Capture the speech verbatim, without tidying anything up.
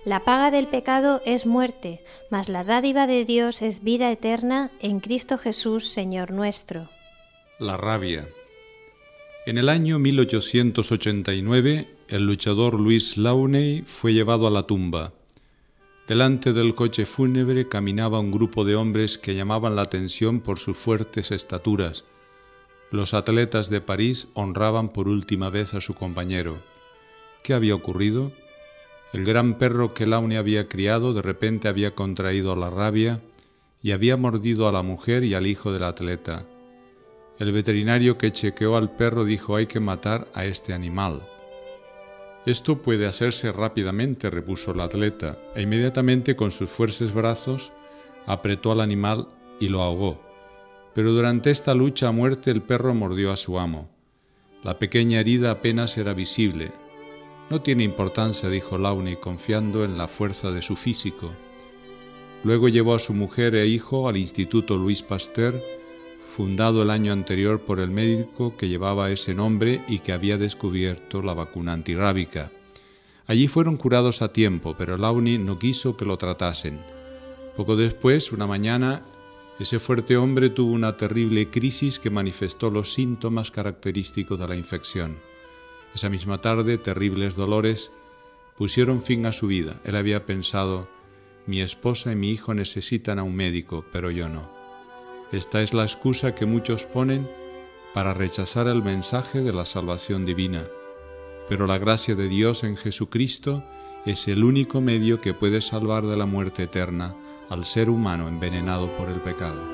La paga del pecado es muerte, mas la dádiva de Dios es vida eterna en Cristo Jesús, Señor nuestro. La rabia. En el año mil ochocientos ochenta y nueve, el luchador Louis Launay fue llevado a la tumba. Delante del coche fúnebre caminaba un grupo de hombres que llamaban la atención por sus fuertes estaturas. Los atletas de París honraban por última vez a su compañero. ¿Qué había ocurrido? El gran perro que Launay había criado de repente había contraído la rabia y había mordido a la mujer y al hijo del atleta. El veterinario que chequeó al perro dijo: «Hay que matar a este animal». «Esto puede hacerse rápidamente», repuso el atleta, e inmediatamente con sus fuertes brazos apretó al animal y lo ahogó. Pero durante esta lucha a muerte el perro mordió a su amo. La pequeña herida apenas era visible. «No tiene importancia», dijo Launay, confiando en la fuerza de su físico. Luego llevó a su mujer e hijo al Instituto Louis Pasteur, fundado el año anterior por el médico que llevaba ese nombre y que había descubierto la vacuna antirrábica. Allí fueron curados a tiempo, pero Launay no quiso que lo tratasen. Poco después, una mañana, ese fuerte hombre tuvo una terrible crisis que manifestó los síntomas característicos de la infección. Esa misma tarde, terribles dolores pusieron fin a su vida. Él había pensado: «Mi esposa y mi hijo necesitan a un médico, pero yo no». Esta es la excusa que muchos ponen para rechazar el mensaje de la salvación divina. Pero la gracia de Dios en Jesucristo es el único medio que puede salvar de la muerte eterna al ser humano envenenado por el pecado.